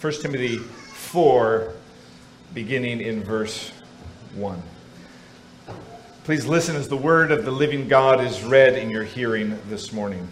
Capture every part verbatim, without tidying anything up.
First Timothy four, beginning in verse one. Please listen as the word of the living God is read in your hearing this morning.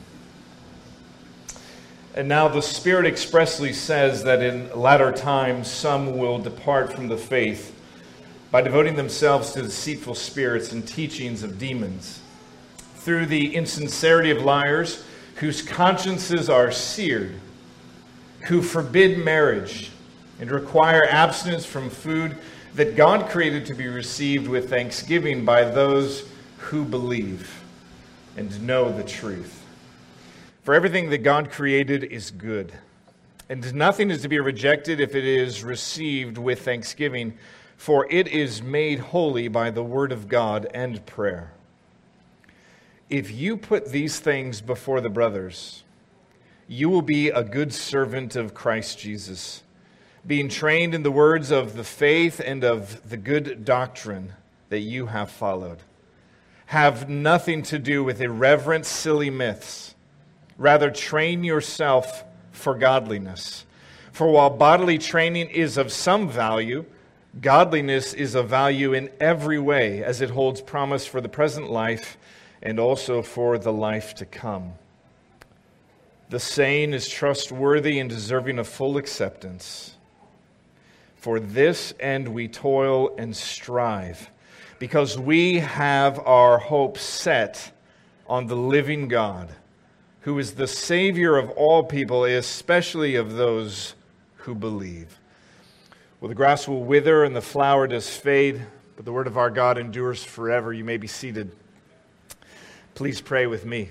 And now the Spirit expressly says that in latter times some will depart from the faith by devoting themselves to deceitful spirits and teachings of demons, through the insincerity of liars whose consciences are seared, who forbid marriage and require abstinence from food that God created to be received with thanksgiving by those who believe and know the truth. For everything that God created is good, and nothing is to be rejected if it is received with thanksgiving, for it is made holy by the word of God and prayer. If you put these things before the brothers, you will be a good servant of Christ Jesus, being trained in the words of the faith and of the good doctrine that you have followed. Have nothing to do with irreverent, silly myths. Rather, train yourself for godliness. For while bodily training is of some value, godliness is of value in every way, as it holds promise for the present life and also for the life to come. The saying is trustworthy and deserving of full acceptance. For this end we toil and strive, because we have our hope set on the living God, who is the Savior of all people, especially of those who believe. Well, the grass will wither and the flower does fade, but the word of our God endures forever. You may be seated. Please pray with me.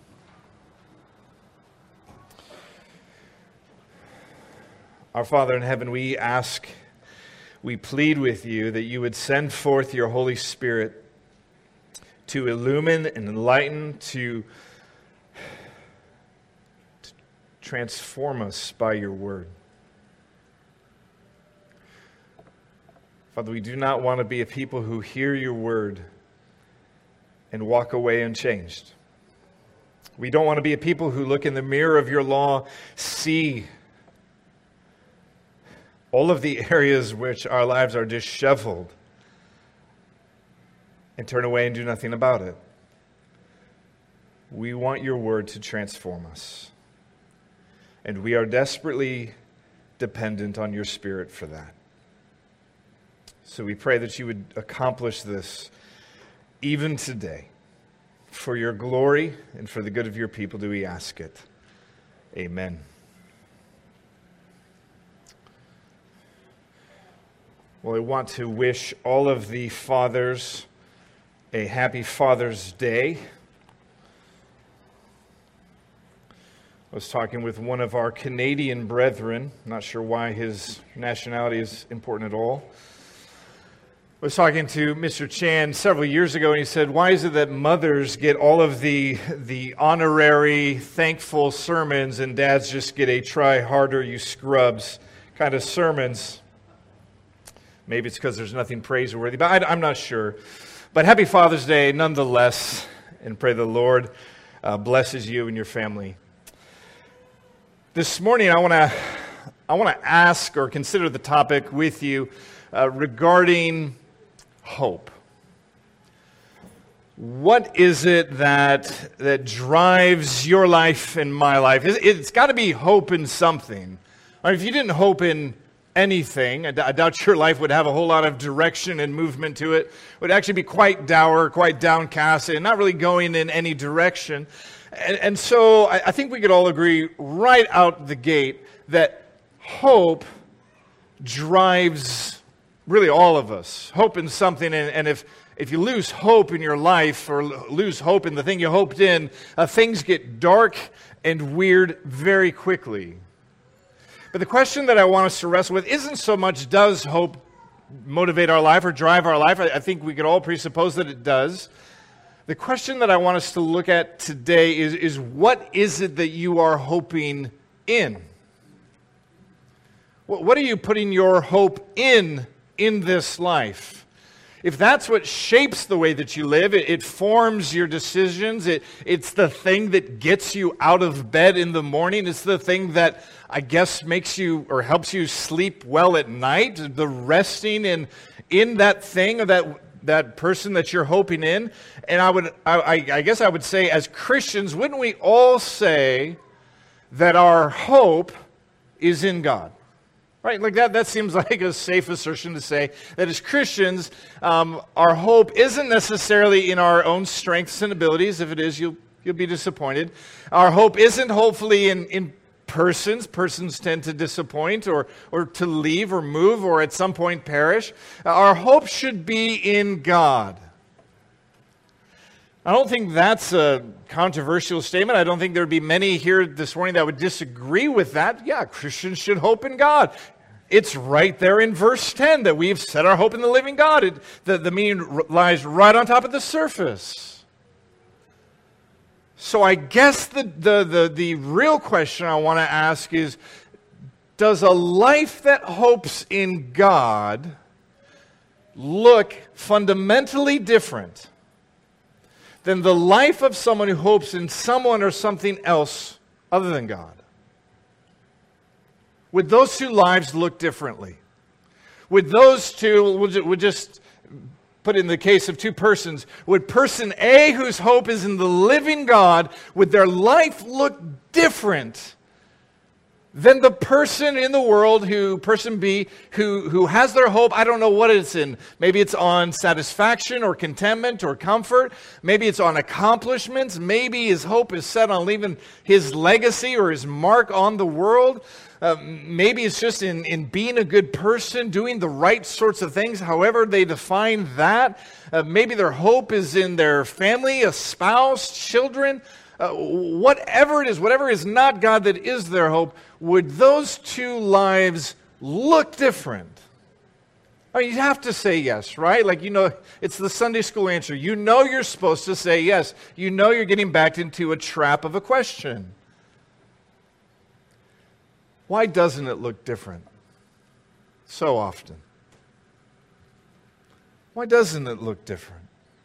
Our Father in heaven, we ask, we plead with you that you would send forth your Holy Spirit to illumine and enlighten, to transform us by your word. Father, we do not want to be a people who hear your word and walk away unchanged. We don't want to be a people who look in the mirror of your law, see all of the areas which our lives are disheveled, and turn away and do nothing about it. We want your word to transform us. And we are desperately dependent on your Spirit for that. So we pray that you would accomplish this even today. For your glory and for the good of your people do we ask it. Amen. Well, I want to wish all of the fathers a happy Father's Day. I was talking with one of our Canadian brethren. I'm not sure why his nationality is important at all. I was talking to Mister Chan several years ago, and he said, why is it that mothers get all of the, the honorary, thankful sermons, and dads just get a try harder, you scrubs kind of sermons? Maybe it's because there's nothing praiseworthy, but I, I'm not sure. But happy Father's Day nonetheless, and pray the Lord uh, blesses you and your family. This morning, I want to I want to ask or consider the topic with you uh, regarding hope. What is it that that drives your life and my life? It's, it's got to be hope in something. I mean, if you didn't hope in anything, I, d- I doubt your life would have a whole lot of direction and movement to it. It would actually be quite dour, quite downcast, and not really going in any direction. And, and so I, I think we could all agree right out the gate that hope drives really all of us. Hope in something, and, and if, if you lose hope in your life or lose hope in the thing you hoped in, uh, things get dark and weird very quickly. But the question that I want us to wrestle with isn't so much does hope motivate our life or drive our life. I, I think we could all presuppose that it does. The question that I want us to look at today is, is what is it that you are hoping in? What, what are you putting your hope in in this life? if that's what shapes the way that you live, it, it forms your decisions, it, it's the thing that gets you out of bed in the morning, it's the thing that I guess makes you or helps you sleep well at night, the resting in in that thing or that that person that you're hoping in. And I would, I, I guess I would say, as Christians, wouldn't we all say that our hope is in God? Right, like that, that seems like a safe assertion to say that as Christians, um, our hope isn't necessarily in our own strengths and abilities. If it is, you'll, you'll be disappointed. Our hope isn't hopefully in, in persons. Persons tend to disappoint or, or to leave or move or at some point perish. Our hope should be in God. I don't think that's a controversial statement. I don't think there would be many here this morning that would disagree with that. Yeah, Christians should hope in God. It's right there in verse ten that we've set our hope in the living God. It, the, the meaning lies right on top of the surface. So I guess the, the, the, the real question I want to ask is, does a life that hopes in God look fundamentally different than the life of someone who hopes in someone or something else other than God? Would those two lives look differently? Would those two, we'll just put in the case of two persons, would person A, whose hope is in the living God, would their life look different than the person in the world who, person B, who, who has their hope, I don't know what it's in. Maybe it's on satisfaction or contentment or comfort. Maybe it's on accomplishments. Maybe his hope is set on leaving his legacy or his mark on the world. Uh, maybe it's just in, in being a good person, doing the right sorts of things, however they define that. Uh, maybe their hope is in their family, a spouse, children. Uh, whatever it is, whatever is not God that is their hope, would those two lives look different? I mean, you have to say yes, right? Like, you know, it's the Sunday school answer. You know you're supposed to say yes. You know you're getting backed into a trap of a question. Why doesn't it look different so often? Why doesn't it look different?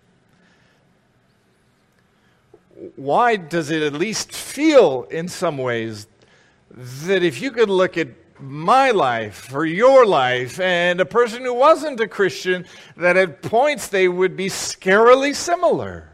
Why does it at least feel in some ways that if you could look at my life or your life and a person who wasn't a Christian, that at points they would be scarily similar?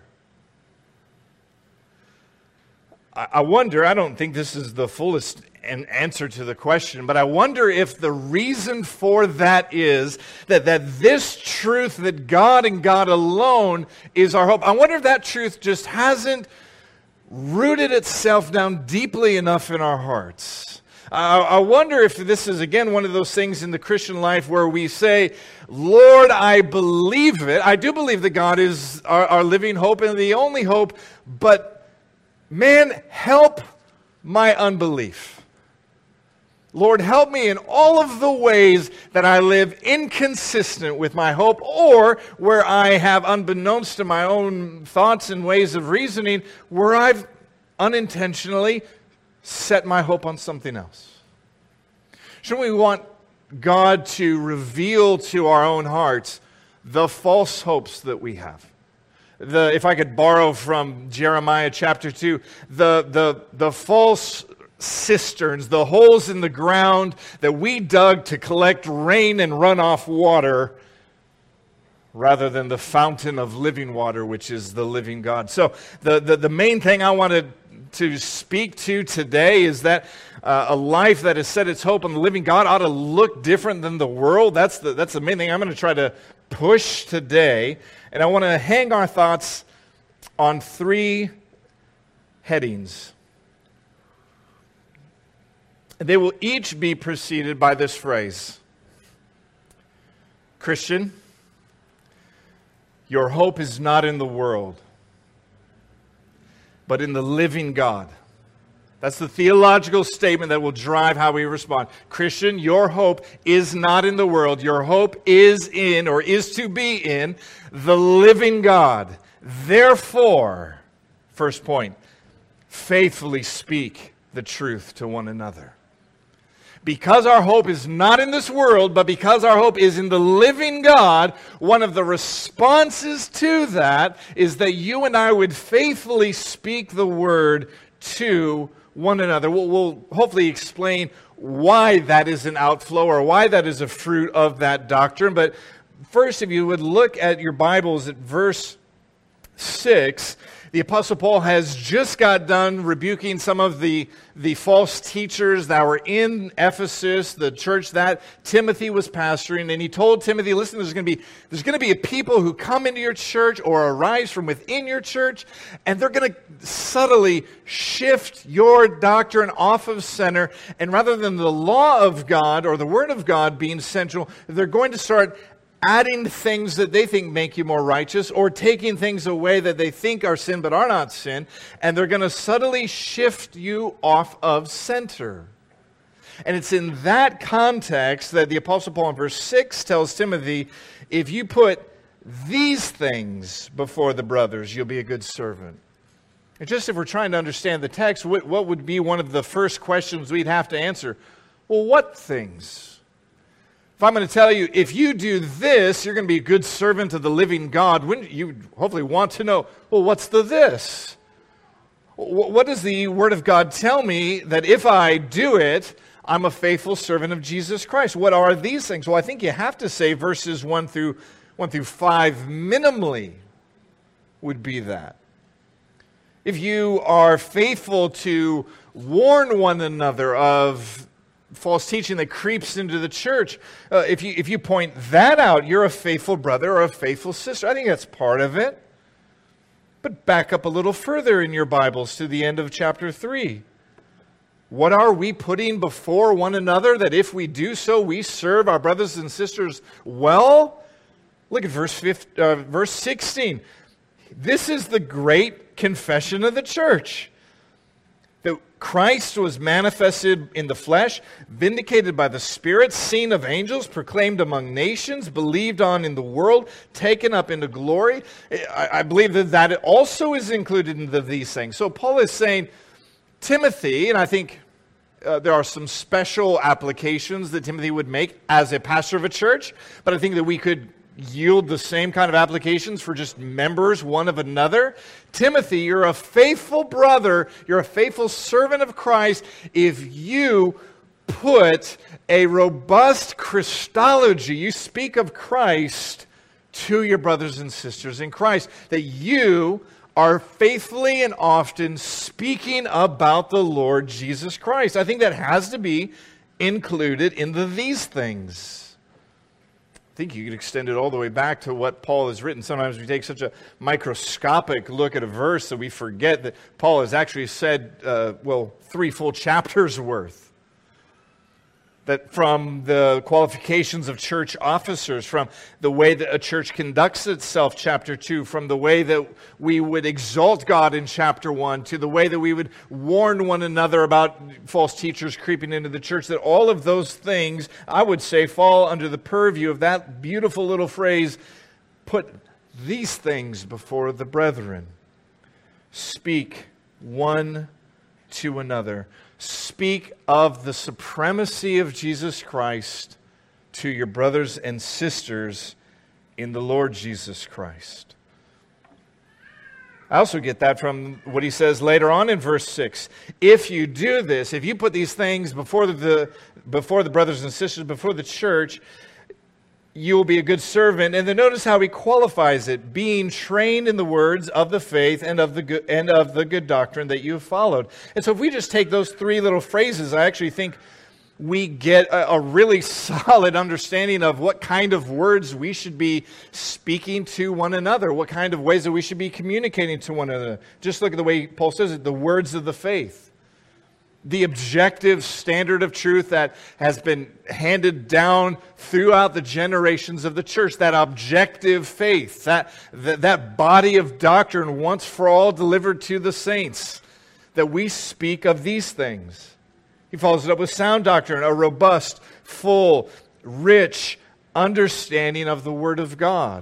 I wonder, I don't think this is the fullest answer to the question, but I wonder if the reason for that is that, that this truth that God and God alone is our hope. I wonder if that truth just hasn't rooted itself down deeply enough in our hearts. Uh, I wonder if this is, again, one of those things in the Christian life where we say, Lord, I believe it. I do believe that God is our, our living hope and the only hope, but man, help my unbelief. Lord, help me in all of the ways that I live inconsistent with my hope, or where I have, unbeknownst to my own thoughts and ways of reasoning, where I've unintentionally set my hope on something else. Shouldn't we want God to reveal to our own hearts the false hopes that we have? The, if I could borrow from Jeremiah chapter two, the, the, the false cisterns, the holes in the ground that we dug to collect rain and runoff water, rather than the fountain of living water, which is the living God. So the, the, the main thing I wanted to speak to today is that uh, a life that has set its hope on the living God ought to look different than the world. That's the, that's the main thing I'm going to try to push today. And I want to hang our thoughts on three headings. They will each be preceded by this phrase: Christian, your hope is not in the world, but in the living God. That's the theological statement that will drive how we respond. Christian, your hope is not in the world. Your hope is in, or is to be in, the living God. Therefore, first point, faithfully speak the truth to one another. Because our hope is not in this world, but because our hope is in the living God, one of the responses to that is that you and I would faithfully speak the word to one another. We'll, we'll hopefully explain why that is an outflow or why that is a fruit of that doctrine. But first, if you would look at your Bibles at verse six, the Apostle Paul has just got done rebuking some of the, the false teachers that were in Ephesus, the church that Timothy was pastoring, and he told Timothy, listen, there's going to be there's going to be a people who come into your church or arise from within your church, and they're going to subtly shift your doctrine off of center, and rather than the law of God or the Word of God being central, they're going to start adding things that they think make you more righteous, or taking things away that they think are sin but are not sin, and they're going to subtly shift you off of center. And it's in that context that the Apostle Paul in verse six tells Timothy, if you put these things before the brothers, you'll be a good servant. And just if we're trying to understand the text, what would be one of the first questions we'd have to answer? Well, what things? If I'm going to tell you, if you do this, you're going to be a good servant of the living God, wouldn't you hopefully want to know, well, what's the this? What does the Word of God tell me that if I do it, I'm a faithful servant of Jesus Christ? What are these things? Well, I think you have to say verses one through one through five minimally would be that. If you are faithful to warn one another of false teaching that creeps into the church, uh, if you if you point that out, you're a faithful brother or a faithful sister. I think that's part of it. But back up a little further in your Bibles to the end of chapter three. What are we putting before one another that if we do so, we serve our brothers and sisters well? Look at verse fifteen, uh, verse sixteen. This is the great confession of the church, that Christ was manifested in the flesh, vindicated by the Spirit, seen of angels, proclaimed among nations, believed on in the world, taken up into glory. I, I believe that that also is included in the, these things. So Paul is saying, Timothy, and I think uh, there are some special applications that Timothy would make as a pastor of a church, but I think that we could yield the same kind of applications for just members one of another. Timothy, you're a faithful brother, you're a faithful servant of Christ if you put a robust Christology, you speak of Christ to your brothers and sisters in Christ, that you are faithfully and often speaking about the Lord Jesus Christ. I think that has to be included in the these things. I think you could extend it all the way back to what Paul has written. Sometimes we take such a microscopic look at a verse that we forget that Paul has actually said, uh, well, three full chapters worth. That from the qualifications of church officers, from the way that a church conducts itself, chapter two, from the way that we would exalt God in chapter one, to the way that we would warn one another about false teachers creeping into the church, that all of those things, I would say, fall under the purview of that beautiful little phrase, put these things before the brethren. Speak one to another. Speak of the supremacy of Jesus Christ to your brothers and sisters in the Lord Jesus Christ. I also get that from what he says later on in verse six. If you do this, if you put these things before the, before the brothers and sisters, before the church, you will be a good servant. And then notice how he qualifies it, being trained in the words of the faith and of the good, and of the good doctrine that you have followed. And so if we just take those three little phrases, I actually think we get a, a really solid understanding of what kind of words we should be speaking to one another, what kind of ways that we should be communicating to one another. Just look at the way Paul says it, the words of the faith. The objective standard of truth that has been handed down throughout the generations of the church, that objective faith, that, that, that body of doctrine once for all delivered to the saints, that we speak of these things. He follows it up with sound doctrine, a robust, full, rich understanding of the Word of God.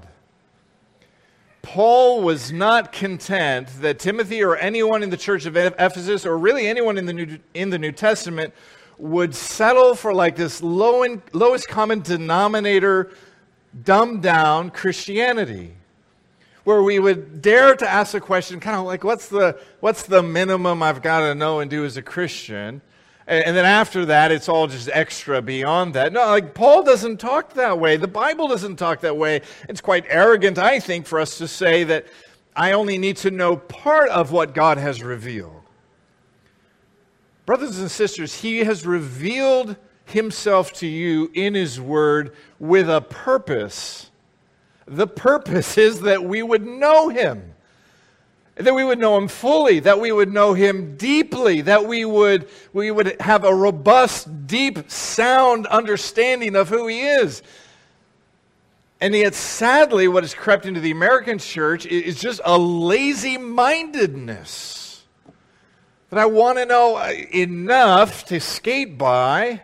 Paul was not content that Timothy or anyone in the church of Ephesus, or really anyone in the New, in the New Testament, would settle for like this low in, lowest common denominator, dumbed down Christianity, where we would dare to ask a question, kind of like, what's the what's the minimum I've got to know and do as a Christian? And, and then after that, it's all just extra beyond that. No, like Paul doesn't talk that way. The Bible doesn't talk that way. It's quite arrogant, I think, for us to say that I only need to know part of what God has revealed. Brothers and sisters, He has revealed Himself to you in His Word with a purpose. The purpose is that we would know Him, that we would know Him fully, that we would know Him deeply, that we would, we would have a robust, deep, sound understanding of who He is. And yet, sadly, what has crept into the American church is just a lazy-mindedness. That I want to know enough to skate by.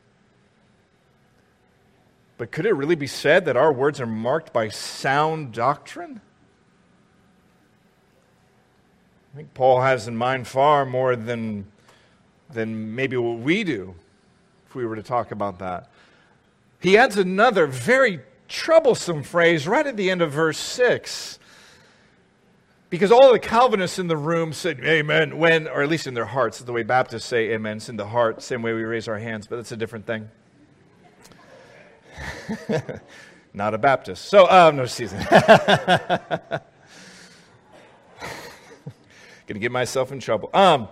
But could it really be said that our words are marked by sound doctrine? I think Paul has in mind far more than, than maybe what we do, if we were to talk about that. He adds another very troublesome phrase right at the end of verse six. Because all the Calvinists in the room said amen when, or at least in their hearts, the way Baptists say amen, it's in the heart, same way we raise our hands, but that's a different thing. Not a Baptist. So, um, no, season. Gonna get myself in trouble. Um,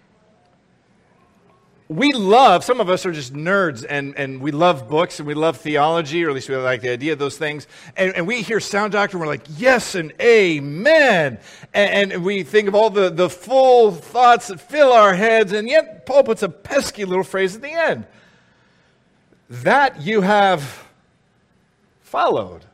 we love, some of us are just nerds, and, and we love books, and we love theology, or at least we like the idea of those things. And, and we hear sound doctrine, we're like, yes and amen. And, and we think of all the, the full thoughts that fill our heads, and yet Paul puts a pesky little phrase at the end. That you have followed.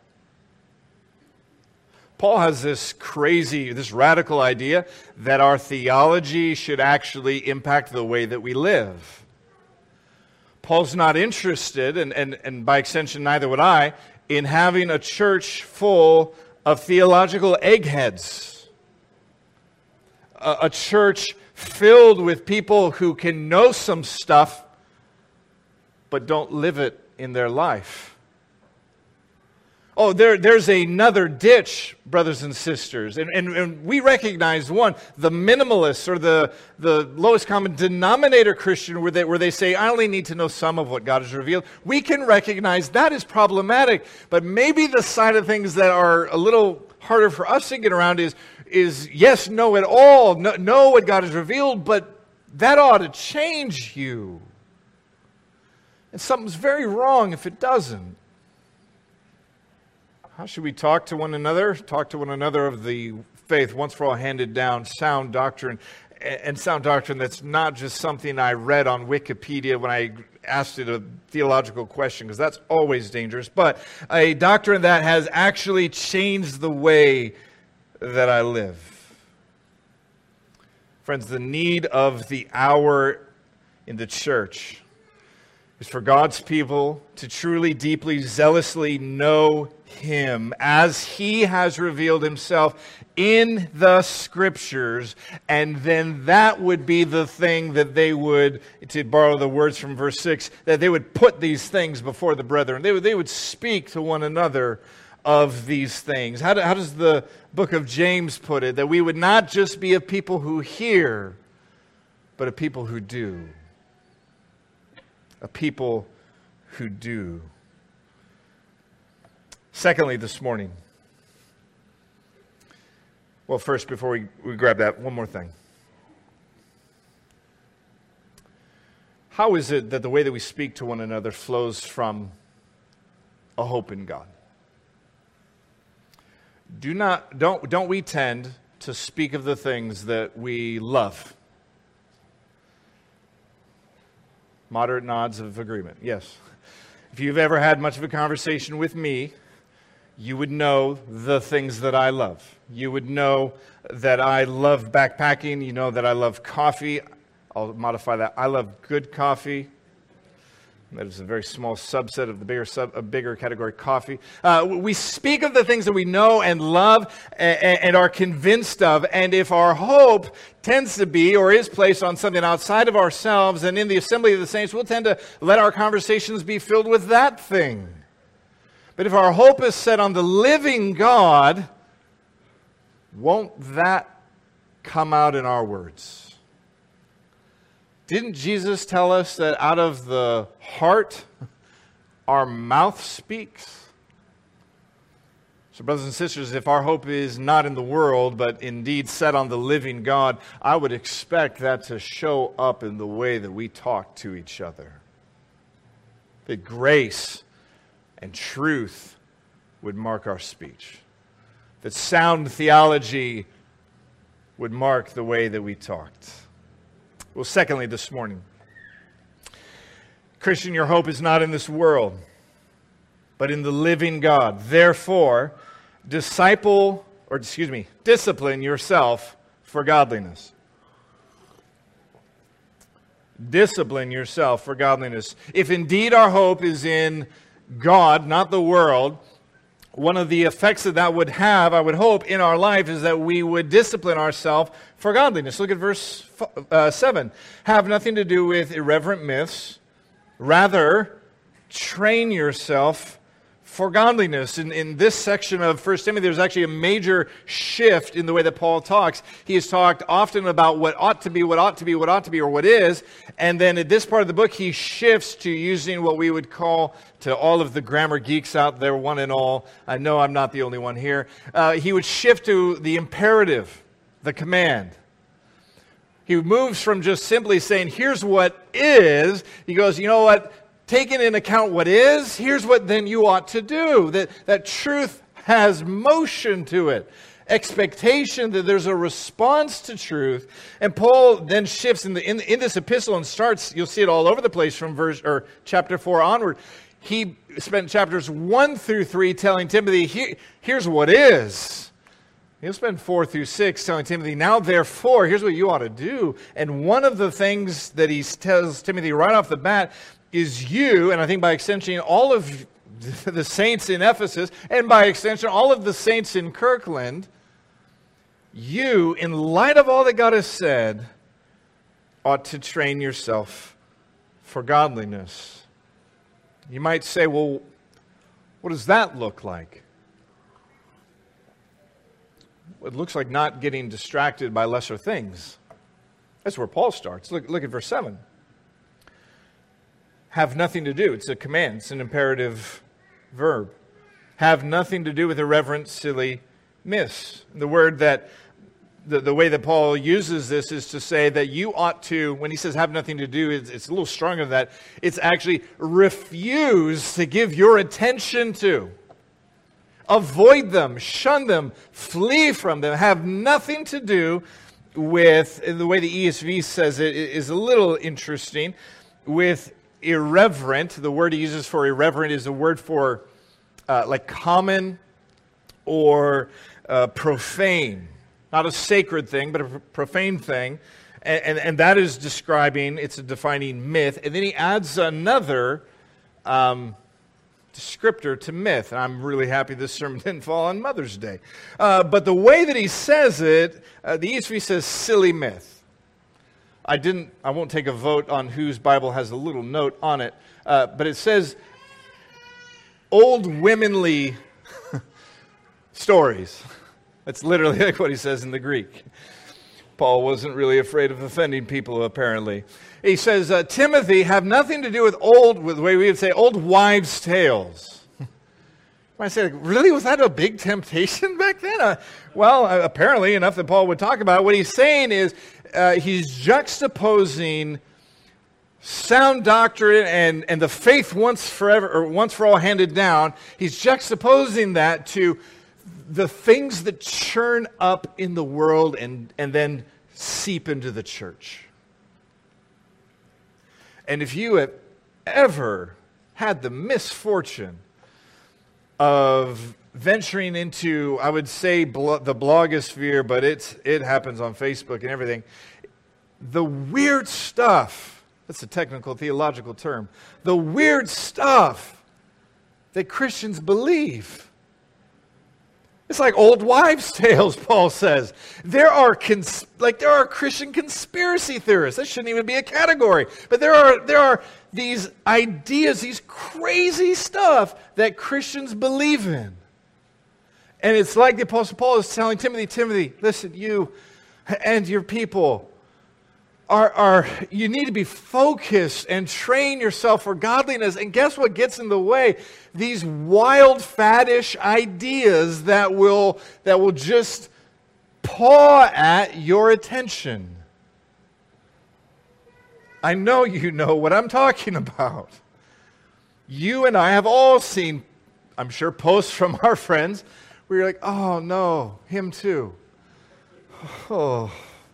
Paul has this crazy, this radical idea that our theology should actually impact the way that we live. Paul's not interested, and, and, and by extension neither would I, in having a church full of theological eggheads. A, a church filled with people who can know some stuff but don't live it in their life. Oh, there, there's another ditch, brothers and sisters. And, and, and we recognize one, the minimalists or the, the lowest common denominator Christian where they, where they say, I only need to know some of what God has revealed. We can recognize that is problematic. But maybe the side of things that are a little harder for us to get around is, is yes, know it all, know, know what God has revealed, but that ought to change you. And something's very wrong if it doesn't. How should we talk to one another? Talk to one another of the faith once for all handed down, sound doctrine, and sound doctrine that's not just something I read on Wikipedia when I asked it a theological question, because that's always dangerous, but a doctrine that has actually changed the way that I live. Friends, the need of the hour in the church is for God's people to truly, deeply, zealously know Him as He has revealed Himself in the Scriptures, and then that would be the thing that they would, to borrow the words from verse six, that they would put these things before the brethren. They would, they would speak to one another of these things. How, do, how does the book of James put it? That we would not just be a people who hear, but a people who do. A people who do. Secondly, this morning, well, first, before we, we grab that, one more thing. How is it that the way that we speak to one another flows from a hope in God? Do not, don't, don't we tend to speak of the things that we love? Moderate nods of agreement. Yes. If you've ever had much of a conversation with me, you would know the things that I love. You would know that I love backpacking. You know that I love coffee. I'll modify that. I love good coffee. That is a very small subset of the bigger sub, a bigger category, coffee. Uh, we speak of the things that we know and love and, and are convinced of. And if our hope tends to be or is placed on something outside of ourselves and in the assembly of the saints, we'll tend to let our conversations be filled with that thing. But if our hope is set on the living God, won't that come out in our words? Didn't Jesus tell us that out of the heart, our mouth speaks? So brothers and sisters, if our hope is not in the world, but indeed set on the living God, I would expect that to show up in the way that we talk to each other. That grace and truth would mark our speech. That sound theology would mark the way that we talked. Well, secondly, this morning, Christian, your hope is not in this world, but in the living God. Therefore, disciple, or excuse me, discipline yourself for godliness. Discipline yourself for godliness. If indeed our hope is in God, not the world, one of the effects that that would have, I would hope, in our life is that we would discipline ourselves for godliness. Look at verse uh, seven. Have nothing to do with irreverent myths. Rather, train yourself for godliness. In, in this section of First Timothy, there's actually a major shift in the way that Paul talks. He has talked often about what ought to be, what ought to be, what ought to be, or what is. And then at this part of the book, he shifts to using what we would call, to all of the grammar geeks out there, one and all, I know I'm not the only one here, uh, he would shift to the imperative, the command. He moves from just simply saying, here's what is. He goes, you know what? Taking into account what is, here's what then you ought to do. That, that truth has motion to it. Expectation that there's a response to truth. And Paul then shifts in, the, in, in this epistle and starts, you'll see it all over the place from verse or chapter four onward. He spent chapters one through three telling Timothy, Here, here's what is. He'll spend four through six telling Timothy, now therefore, here's what you ought to do. And one of the things that he tells Timothy right off the bat is you, and I think by extension, all of the saints in Ephesus, and by extension, all of the saints in Kirkland, you, in light of all that God has said, ought to train yourself for godliness. You might say, well, what does that look like? It looks like not getting distracted by lesser things. That's where Paul starts. Look, look at verse seven. Have nothing to do. It's a command. It's an imperative verb. Have nothing to do with irreverent, silly myths. The word that, the, the way that Paul uses this is to say that you ought to, when he says have nothing to do, it's, it's a little stronger than that. It's actually refuse to give your attention to. Avoid them, shun them, flee from them. Have nothing to do with, the way the E S V says it is a little interesting, with irreverent. The word he uses for irreverent is a word for uh, like common or uh, profane. Not a sacred thing, but a profane thing. And, and, and that is describing, it's a defining myth. And then he adds another um, descriptor to myth. And I'm really happy this sermon didn't fall on Mother's Day. Uh, but the way that he says it, uh, the E S V says silly myth. I didn't. I won't take a vote on whose Bible has a little note on it, uh, but it says old womanly stories. That's literally like what he says in the Greek. Paul wasn't really afraid of offending people, apparently. He says, uh, Timothy, have nothing to do with old, with the way we would say, old wives' tales. I say, really? Was that a big temptation back then? Uh, well, uh, apparently enough that Paul would talk about it. What he's saying is uh, he's juxtaposing sound doctrine and, and the faith once forever or once for all handed down. He's juxtaposing that to the things that churn up in the world and, and then seep into the church. And if you have ever had the misfortune of venturing into, I would say, blo- the blogosphere, but it's it happens on Facebook and everything, the weird stuff That's a technical theological term. The weird stuff that Christians believe. It's like old wives' tales, Paul says. There are cons- like there are Christian conspiracy theorists. That shouldn't even be a category. But there are there are these ideas, these crazy stuff that Christians believe in. And it's like the Apostle Paul is telling Timothy, Timothy, listen, you and your people are, are you need to be focused and train yourself for godliness. And guess what gets in the way? These wild, faddish ideas that will that will just paw at your attention. I know you know what I'm talking about. You and I have all seen, I'm sure, posts from our friends where you're like, oh no, him too. Oh.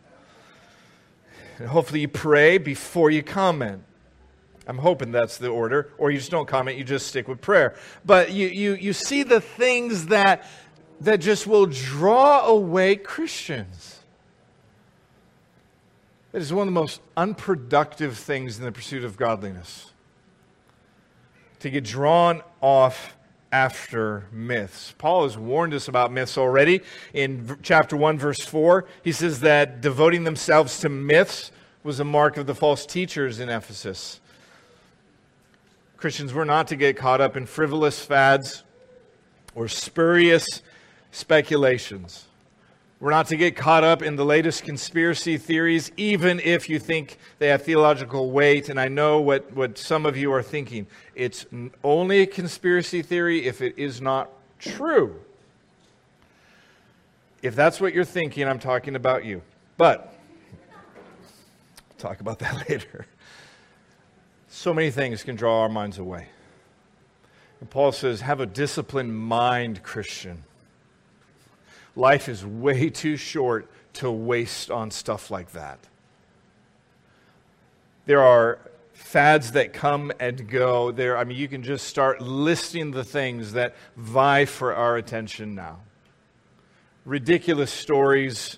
And hopefully you pray before you comment. I'm hoping that's the order. Or you just don't comment, you just stick with prayer. But you you you see the things that that just will draw away Christians. It is one of the most unproductive things in the pursuit of godliness. To get drawn off after myths. Paul has warned us about myths already. In chapter one, verse four, he says that devoting themselves to myths was a mark of the false teachers in Ephesus. Christians were not to get caught up in frivolous fads or spurious speculations. We're not to get caught up in the latest conspiracy theories, even if you think they have theological weight. And I know what, what some of you are thinking. It's only a conspiracy theory if it is not true. If that's what you're thinking, I'm talking about you. But, we'll talk about that later. So many things can draw our minds away. And Paul says, have a disciplined mind, Christian. Life is way too short to waste on stuff like that. There are fads that come and go. There, I mean, you can just start listing the things that vie for our attention now. Ridiculous stories,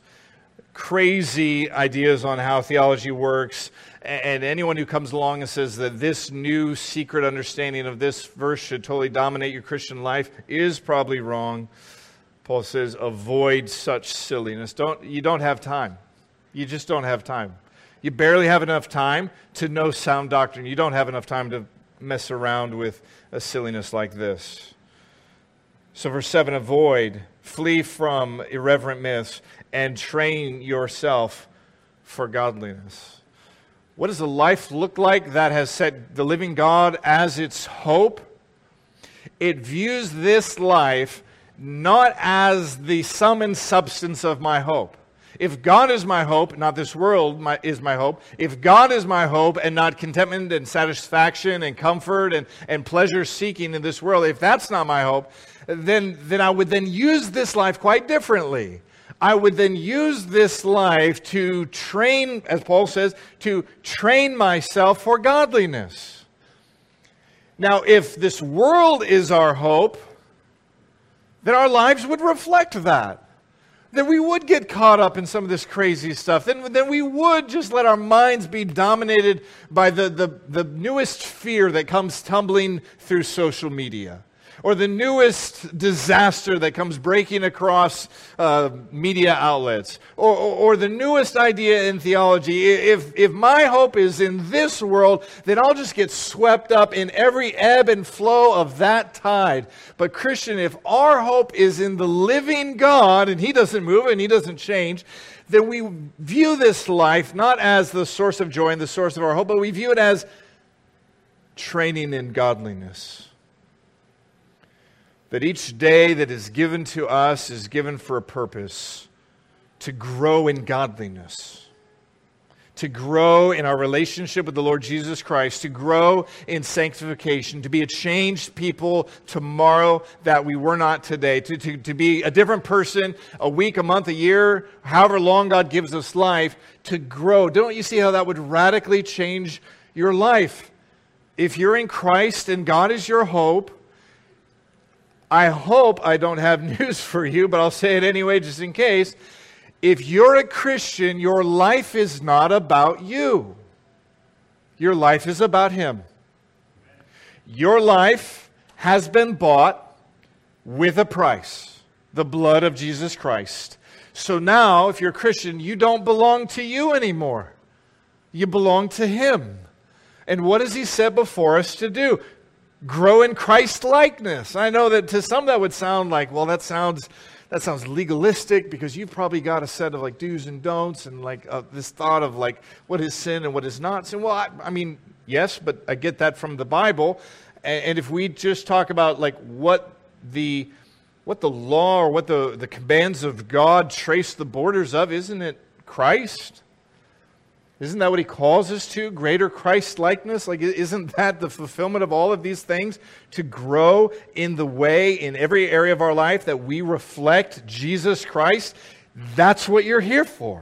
crazy ideas on how theology works, and anyone who comes along and says that this new secret understanding of this verse should totally dominate your Christian life is probably wrong. Paul says, avoid such silliness. Don't, you don't have time. You just don't have time. You barely have enough time to know sound doctrine. You don't have enough time to mess around with a silliness like this. So verse seven, avoid, flee from irreverent myths, and train yourself for godliness. What does a life look like that has set the living God as its hope? It views this life not as the sum and substance of my hope. If God is my hope, not this world my, is my hope, if God is my hope and not contentment and satisfaction and comfort and, and pleasure seeking in this world, if that's not my hope, then, then I would then use this life quite differently. I would then use this life to train, as Paul says, to train myself for godliness. Now, if this world is our hope, then our lives would reflect that. Then we would get caught up in some of this crazy stuff. Then, then we would just let our minds be dominated by the, the, the newest fear that comes tumbling through social media. Or the newest disaster that comes breaking across uh, media outlets. Or, or, or the newest idea in theology. If, if my hope is in this world, then I'll just get swept up in every ebb and flow of that tide. But Christian, if our hope is in the living God, and He doesn't move and He doesn't change, then we view this life not as the source of joy and the source of our hope, but we view it as training in godliness. That each day that is given to us is given for a purpose, to grow in godliness, to grow in our relationship with the Lord Jesus Christ, to grow in sanctification, to be a changed people tomorrow that we were not today, to, to, to be a different person a week, a month, a year, however long God gives us life, to grow. Don't you see how that would radically change your life? If you're in Christ and God is your hope, I hope I don't have news for you, but I'll say it anyway just in case. If you're a Christian, your life is not about you. Your life is about Him. Your life has been bought with a price, the blood of Jesus Christ. So now, if you're a Christian, you don't belong to you anymore. You belong to Him. And what has He set before us to do? Grow in Christ-likeness. I know that to some that would sound like, well, that sounds that sounds legalistic, because you've probably got a set of like do's and don'ts, and like uh, this thought of like what is sin and what is not sin. Well, I, I mean, yes, but I get that from the Bible. And, and if we just talk about like what the what the law or what the, the commands of God trace the borders of, isn't it Christ? Isn't that what He calls us to? Greater Christ-likeness? Like, isn't that the fulfillment of all of these things? To grow in the way, in every area of our life, that we reflect Jesus Christ? That's what you're here for.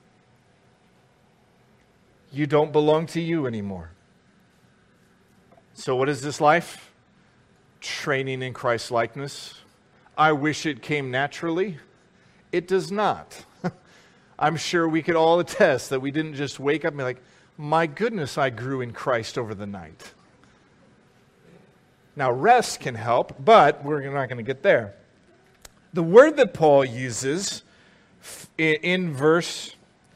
You don't belong to you anymore. So what is this life? Training in Christ-likeness. I wish it came naturally. It does not. I'm sure we could all attest that we didn't just wake up and be like, my goodness, I grew in Christ over the night. Now, rest can help, but we're not going to get there. The word that Paul uses in verse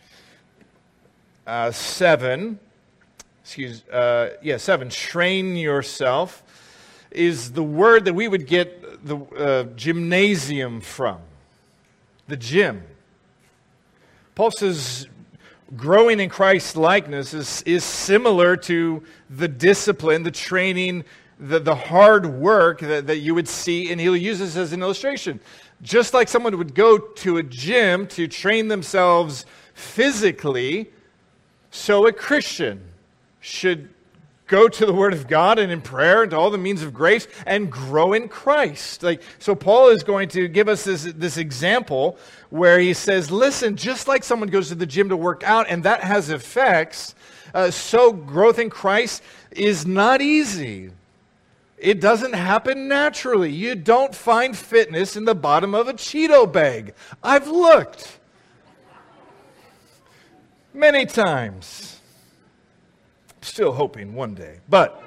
uh, seven, excuse, uh, yeah, seven, train yourself, is the word that we would get the uh, gymnasium from, the gym. Paul says growing in Christ's likeness is, is similar to the discipline, the training, the, the hard work that, that you would see, and he'll use this as an illustration. Just like someone would go to a gym to train themselves physically, so a Christian should go to the Word of God and in prayer and to all the means of grace and grow in Christ. Like, so Paul is going to give us this, this example where he says, listen, just like someone goes to the gym to work out and that has effects, uh, so growth in Christ is not easy. It doesn't happen naturally. You don't find fitness in the bottom of a Cheeto bag. I've looked many times. Still hoping one day. But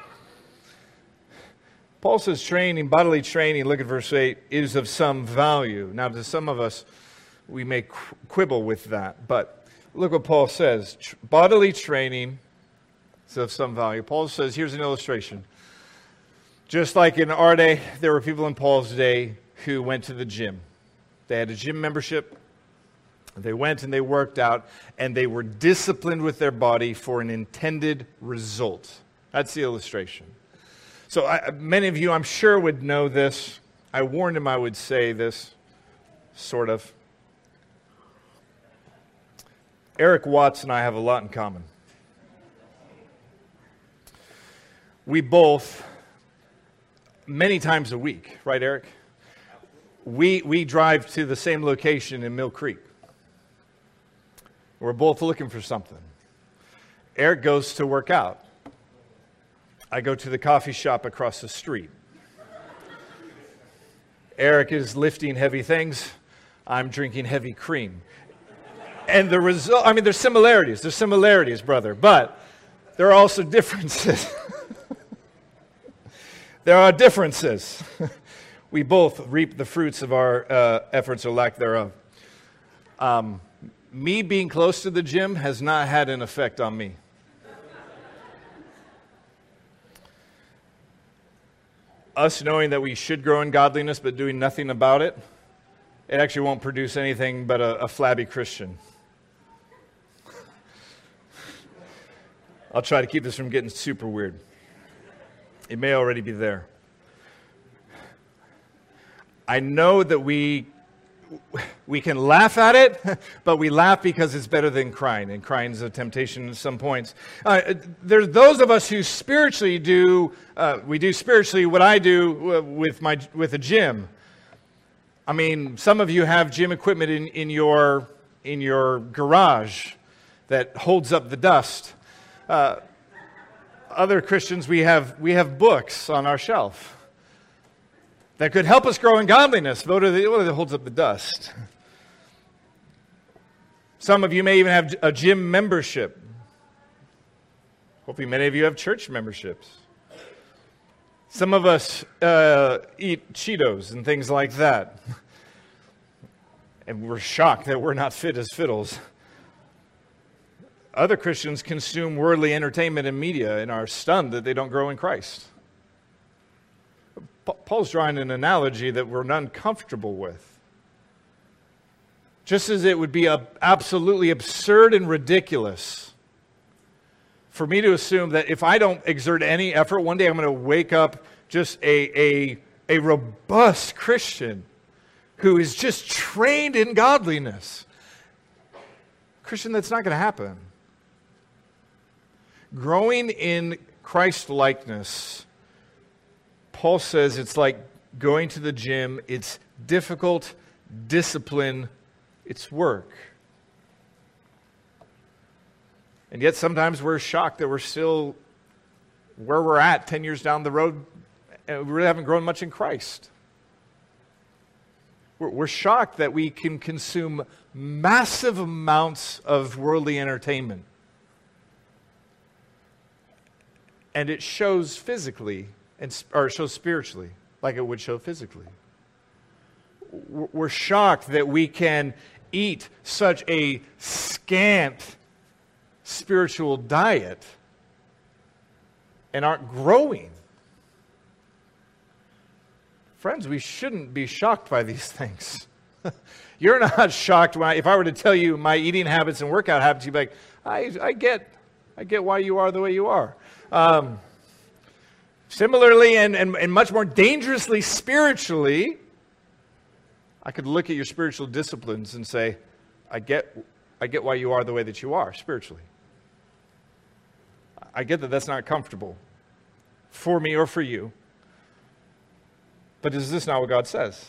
Paul says training, bodily training, look at verse eight, is of some value. Now to some of us, we may quibble with that. But look what Paul says. Bodily training is of some value. Paul says, here's an illustration. Just like in our day, there were people in Paul's day who went to the gym. They had a gym membership. They went and they worked out, and they were disciplined with their body for an intended result. That's the illustration. So I, many of you, I'm sure, would know this. I warned him I would say this, sort of. Eric Watts and I have a lot in common. We both, many times a week, right, Eric? We, we drive to the same location in Mill Creek. We're both looking for something. Eric goes to work out. I go to the coffee shop across the street. Eric is lifting heavy things. I'm drinking heavy cream. And the result, I mean, there's similarities. There's similarities, brother. But there are also differences. There are differences. We both reap the fruits of our uh, efforts or lack thereof. Um... Me being close to the gym has not had an effect on me. Us knowing that we should grow in godliness but doing nothing about it, it actually won't produce anything but a, a flabby Christian. I'll try to keep this from getting super weird. It may already be there. I know that we We can laugh at it, but we laugh because it's better than crying, and crying is a temptation at some points. Uh, there's those of us who spiritually do, uh, we do spiritually what I do with my with a gym. I mean, some of you have gym equipment in, in your in your garage that holds up the dust. Uh, other Christians, we have we have books on our shelf that could help us grow in godliness. What are the, what are the holds up the dust? Some of you may even have a gym membership. Hopefully many of you have church memberships. Some of us uh, eat Cheetos and things like that. And we're shocked that we're not fit as fiddles. Other Christians consume worldly entertainment and media and are stunned that they don't grow in Christ. Paul's drawing an analogy that we're uncomfortable with. Just as it would be absolutely absurd and ridiculous for me to assume that if I don't exert any effort, one day I'm going to wake up just a, a, a robust Christian who is just trained in godliness. Christian, that's not going to happen. Growing in Christ-likeness, Paul says it's like going to the gym. It's difficult, discipline, it's work. And yet sometimes we're shocked that we're still where we're at ten years down the road and we really haven't grown much in Christ. We're, we're shocked that we can consume massive amounts of worldly entertainment. And it shows physically, and, or it shows spiritually, like it would show physically. We're shocked that we can eat such a scant spiritual diet and aren't growing. Friends, we shouldn't be shocked by these things. You're not shocked when I, if I were to tell you my eating habits and workout habits, you'd be like, I, I get, I get why you are the way you are. Um, similarly, and, and, and much more dangerously spiritually, I could look at your spiritual disciplines and say, I get, I get why you are the way that you are spiritually. I get that that's not comfortable for me or for you. But is this not what God says?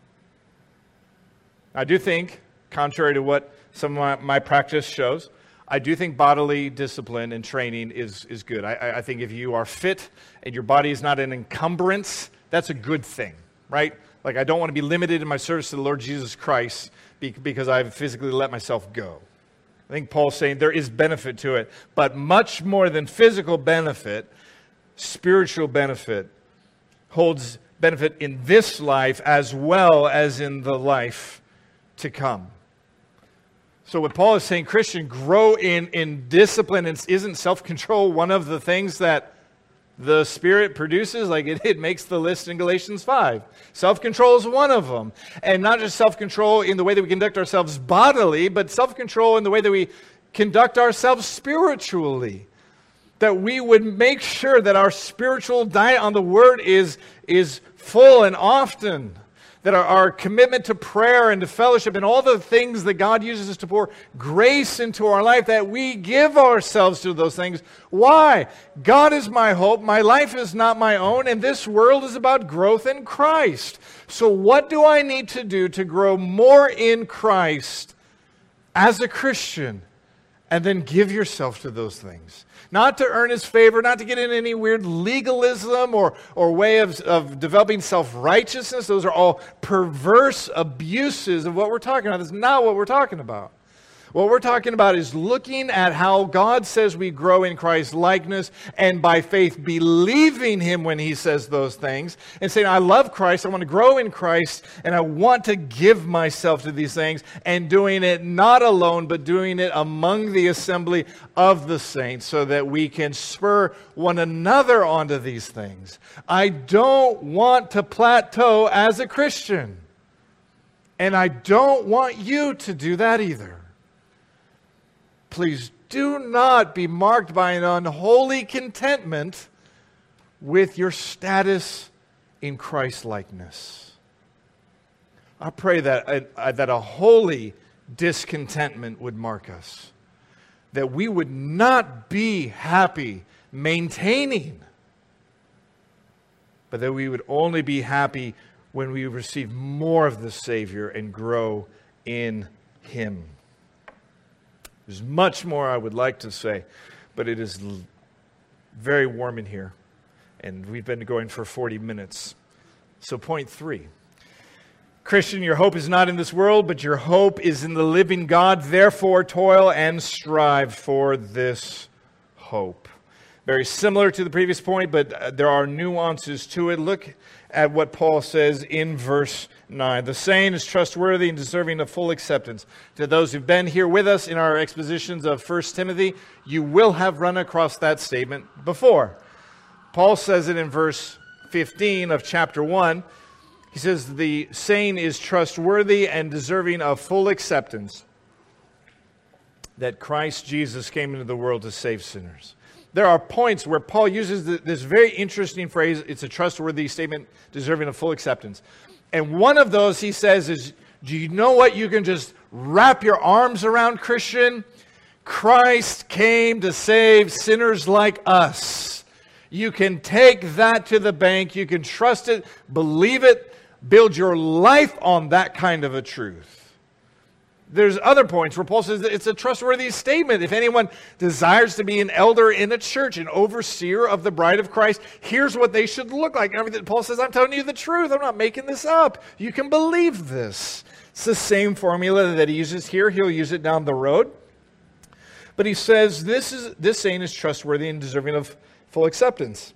I do think, contrary to what some of my, my practice shows, I do think bodily discipline and training is, is good. I, I think if you are fit and your body is not an encumbrance, that's a good thing, right? Like, I don't want to be limited in my service to the Lord Jesus Christ because I've physically let myself go. I think Paul's saying there is benefit to it, but much more than physical benefit, spiritual benefit holds benefit in this life as well as in the life to come. So what Paul is saying, Christian, grow in, in discipline. And isn't self-control one of the things that the Spirit produces? Like it, it makes the list in Galatians five. Self-control is one of them. And not just self-control in the way that we conduct ourselves bodily, but self-control in the way that we conduct ourselves spiritually. That we would make sure that our spiritual diet on the Word is, is full and often. That our, our commitment to prayer and to fellowship and all the things that God uses us to pour grace into our life, that we give ourselves to those things. Why? God is my hope. My life is not my own, and this world is about growth in Christ. So what do I need to do to grow more in Christ as a Christian? And then give yourself to those things. Not to earn His favor, not to get in any weird legalism or, or way of, of developing self-righteousness. Those are all perverse abuses of what we're talking about. That's not what we're talking about. What we're talking about is looking at how God says we grow in Christ's likeness and by faith believing Him when He says those things and saying, I love Christ, I want to grow in Christ, and I want to give myself to these things, and doing it not alone, but doing it among the assembly of the saints so that we can spur one another onto these things. I don't want to plateau as a Christian, and I don't want you to do that either. Please do not be marked by an unholy contentment with your status in Christ-likeness. I pray that a, that a holy discontentment would mark us, that we would not be happy maintaining, but that we would only be happy when we receive more of the Savior and grow in Him. There's much more I would like to say, but it is l- very warm in here, and we've been going for forty minutes. So point three. Christian, your hope is not in this world, but your hope is in the living God. Therefore, toil and strive for this hope. very similar to the previous point, but uh, there are nuances to it. Look at what Paul says in verse nine. The saying is trustworthy and deserving of full acceptance. To those who've been here with us in our expositions of First Timothy, you will have run across that statement before. Paul says it in verse fifteen of chapter one. He says the saying is trustworthy and deserving of full acceptance, that Christ Jesus came into the world to save sinners. There are points where Paul uses this very interesting phrase. It's a trustworthy statement deserving of full acceptance. And one of those he says is, do you know what you can just wrap your arms around, Christian? Christ came to save sinners like us. You can take that to the bank. You can trust it, believe it, build your life on that kind of a truth. There's other points where Paul says that it's a trustworthy statement. If anyone desires to be an elder in a church, an overseer of the bride of Christ, here's what they should look like. And everything. Paul says, I'm telling you the truth. I'm not making this up. You can believe this. It's the same formula that he uses here. He'll use it down the road. But he says this is this saying is trustworthy and deserving of full acceptance.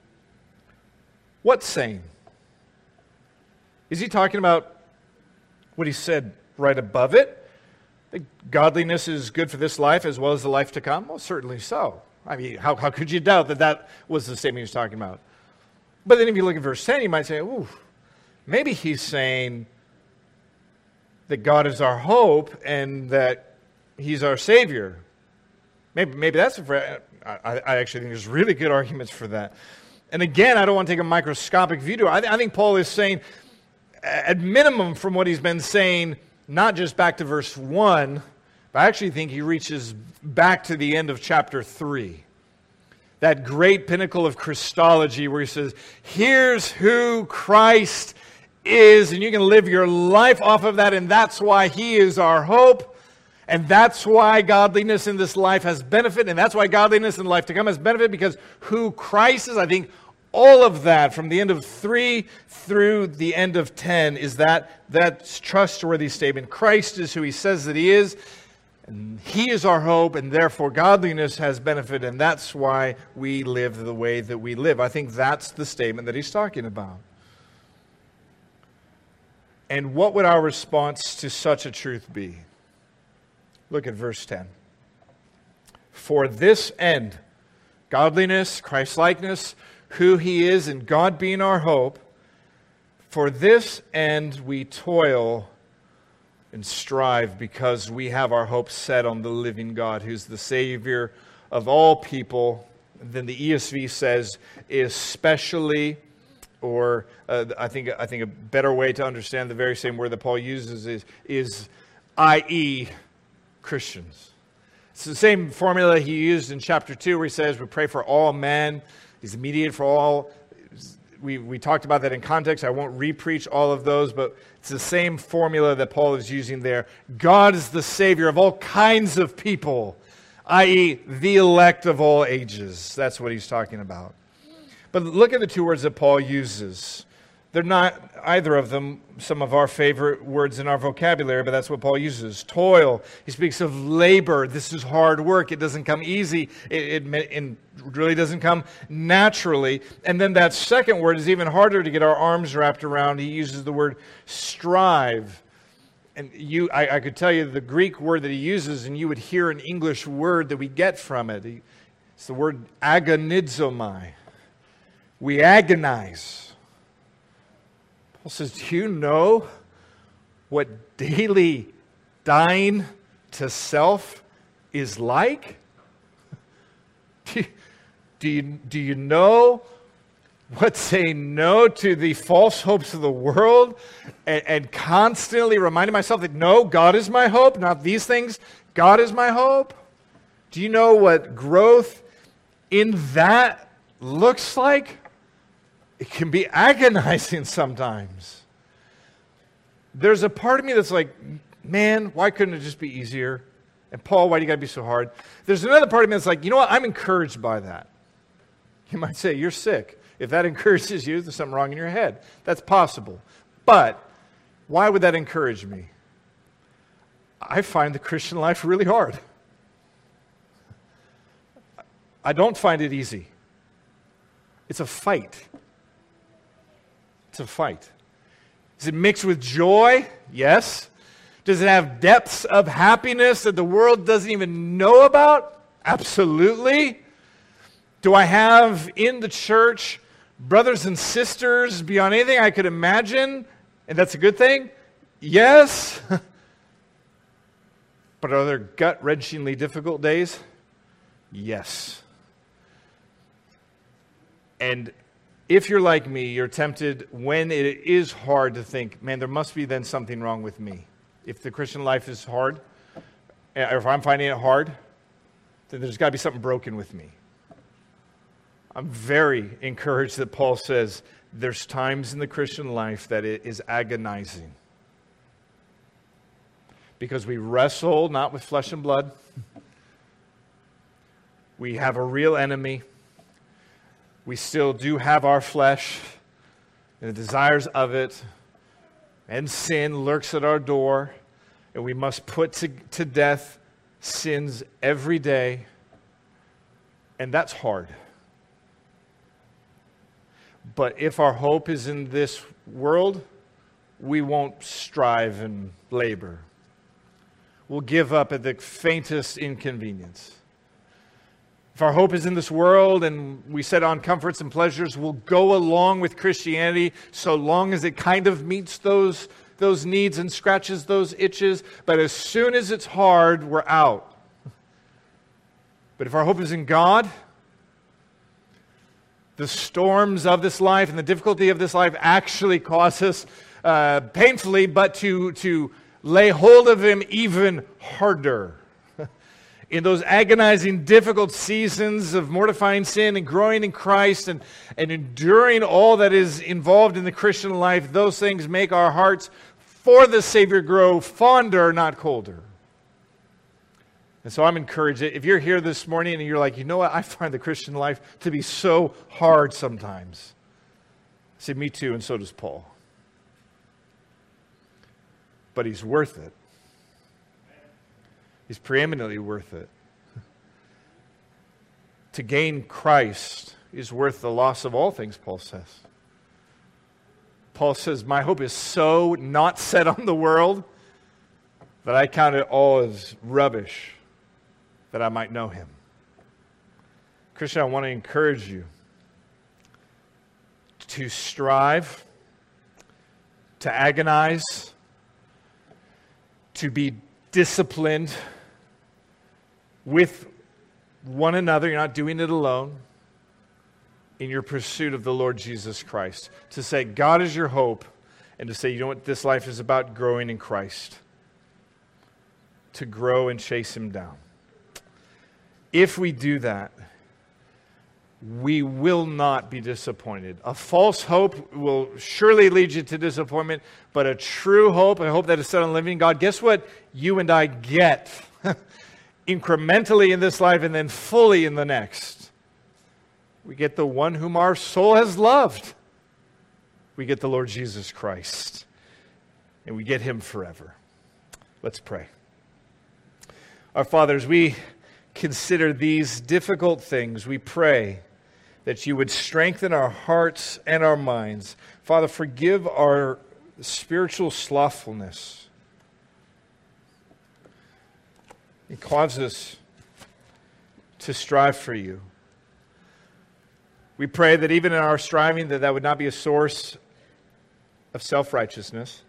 What saying? Is he talking about what he said right above it? That godliness is good for this life as well as the life to come? Well, certainly so. I mean, how, how could you doubt that that was the statement he was talking about? But then if you look at verse ten, you might say, ooh, maybe he's saying that God is our hope and that he's our Savior. Maybe, maybe that's, a, I, I actually think there's really good arguments for that. And again, I don't want to take a microscopic view to it. I, I think Paul is saying, at minimum from what he's been saying, not just back to verse one, but I actually think he reaches back to the end of chapter three. That great pinnacle of Christology where he says, here's who Christ is, and you can live your life off of that, and that's why he is our hope, and that's why godliness in this life has benefit, and that's why godliness in life to come has benefit, because who Christ is. I think all of that, from the end of three through the end of ten, is that that trustworthy statement. Christ is who he says that he is, and he is our hope, and therefore godliness has benefit, and that's why we live the way that we live. I think that's the statement that he's talking about. And what would our response to such a truth be? Look at verse ten. For this end, godliness, Christ-likeness, who he is, and God being our hope, for this end we toil and strive, because we have our hope set on the living God, who's the Savior of all people. And then the E S V says, especially, or uh, I think I think a better way to understand the very same word that Paul uses is, is that is, Christians. It's the same formula he used in chapter two, where he says, we pray for all men. He's the mediator for all. We, we talked about that in context. I won't re-preach all of those, but it's the same formula that Paul is using there. God is the Savior of all kinds of people, that is the elect of all ages. That's what he's talking about. But look at the two words that Paul uses. They're not, either of them, some of our favorite words in our vocabulary, but that's what Paul uses. Toil. He speaks of labor. This is hard work. It doesn't come easy. It, it, it really doesn't come naturally. And then that second word is even harder to get our arms wrapped around. He uses the word strive. And you, I, I could tell you the Greek word that he uses, and you would hear an English word that we get from it. It's the word agonizomai. We agonize. Paul says, do you know what daily dying to self is like? Do you, do you, do you know what saying no to the false hopes of the world and, and constantly reminding myself that no, God is my hope, not these things. God is my hope. Do you know what growth in that looks like? It can be agonizing sometimes. There's a part of me that's like, man, why couldn't it just be easier? And Paul, why do you got to be so hard? There's another part of me that's like, you know what? I'm encouraged by that. You might say, you're sick. If that encourages you, there's something wrong in your head. That's possible. But why would that encourage me? I find the Christian life really hard. I don't find it easy. It's a fight. It's a fight. Is it mixed with joy? Yes. Does it have depths of happiness that the world doesn't even know about? Absolutely. Do I have in the church brothers and sisters beyond anything I could imagine? And that's a good thing? Yes. But are there gut-wrenchingly difficult days? Yes. And if you're like me, you're tempted when it is hard to think, man, there must be then something wrong with me. If the Christian life is hard, or if I'm finding it hard, then there's got to be something broken with me. I'm very encouraged that Paul says there's times in the Christian life that it is agonizing. Because we wrestle not with flesh and blood. We have a real enemy. We still do have our flesh and the desires of it. And sin lurks at our door. And we must put to, to death sins every day. And that's hard. But if our hope is in this world, we won't strive and labor. We'll give up at the faintest inconvenience. If our hope is in this world and we set on comforts and pleasures, we'll go along with Christianity so long as it kind of meets those, those needs and scratches those itches. But as soon as it's hard, we're out. But if our hope is in God, the storms of this life and the difficulty of this life actually cause us uh, painfully, but to, to lay hold of Him even harder. In those agonizing, difficult seasons of mortifying sin and growing in Christ and, and enduring all that is involved in the Christian life, those things make our hearts for the Savior grow fonder, not colder. And so I'm encouraged. If you're here this morning and you're like, you know what, I find the Christian life to be so hard sometimes. I say, me too, and so does Paul. But he's worth it. He's preeminently worth it. To gain Christ is worth the loss of all things, Paul says. Paul says, my hope is so not set on the world that I count it all as rubbish that I might know Him. Christian, I want to encourage you to strive, to agonize, to be disciplined with one another. You're not doing it alone in your pursuit of the Lord Jesus Christ. To say God is your hope, and to say, you know what, this life is about growing in Christ. To grow and chase Him down. If we do that, we will not be disappointed. A false hope will surely lead you to disappointment, but a true hope, a hope that is set on living God, guess what you and I get incrementally in this life and then fully in the next? We get the one whom our soul has loved. We get the Lord Jesus Christ, and we get Him forever. Let's pray. Our Father, as we consider these difficult things, we pray that You would strengthen our hearts and our minds. Father, forgive our spiritual slothfulness. It causes us to strive for You. We pray that even in our striving, that that would not be a source of self-righteousness,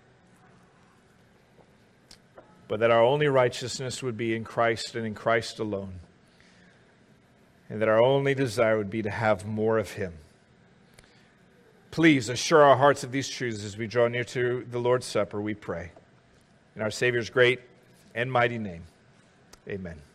but that our only righteousness would be in Christ and in Christ alone. And that our only desire would be to have more of Him. Please assure our hearts of these truths as we draw near to the Lord's Supper, we pray. In our Savior's great and mighty name, amen.